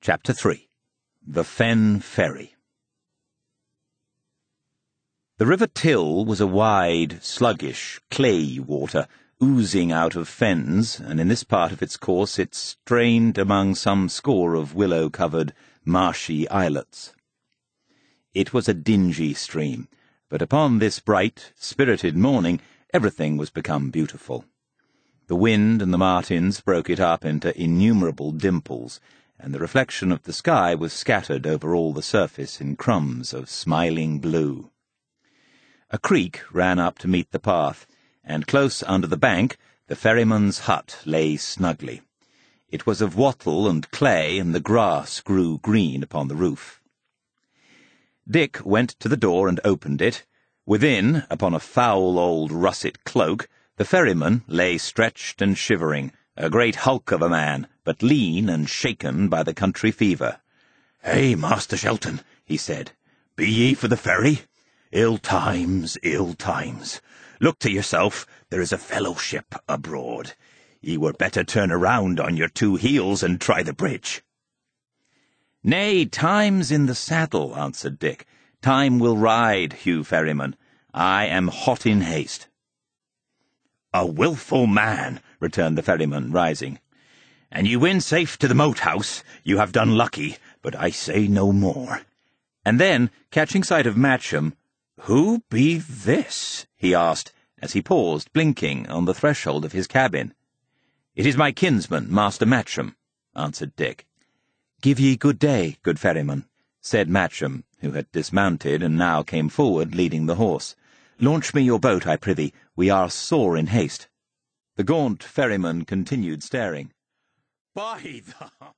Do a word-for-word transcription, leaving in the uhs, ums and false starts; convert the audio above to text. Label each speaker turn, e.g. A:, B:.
A: Chapter three. The Fen Ferry. The River Till was a wide, sluggish, clayey water, oozing out of fens, and in this part of its course it strained among some score of willow-covered, marshy islets. It was a dingy stream, but upon this bright, spirited morning everything was become beautiful. The wind and the martins broke it up into innumerable dimples, and the reflection of the sky was scattered over all the surface in crumbs of smiling blue. A creek ran up to meet the path, and close under the bank the ferryman's hut lay snugly. It was of wattle and clay, and the grass grew green upon the roof. Dick went to the door and opened it. Within, upon a foul old russet cloak, the ferryman lay stretched and shivering, a great hulk of a man, but lean and shaken by the country fever. "Hey, Master Shelton," he said, "be ye for the ferry? Ill times, ill times. Look to yourself, there is a fellowship abroad. Ye were better turn around on your two heels and try the bridge." "Nay, time's in the saddle," answered Dick. "Time will ride, Hugh Ferryman. I am hot in haste." "A wilful man," returned the ferryman, rising. "And you win safe to the moat house. You have done lucky, but I say no more." And then, catching sight of Matcham, "Who be this?" he asked, as he paused, blinking, on the threshold of his cabin. "It is my kinsman, Master Matcham," answered Dick. "Give ye good day, good ferryman," said Matcham, who had dismounted and now came forward, leading the horse. "Launch me your boat, I prithee. We are sore in haste." The gaunt ferryman continued staring. "By the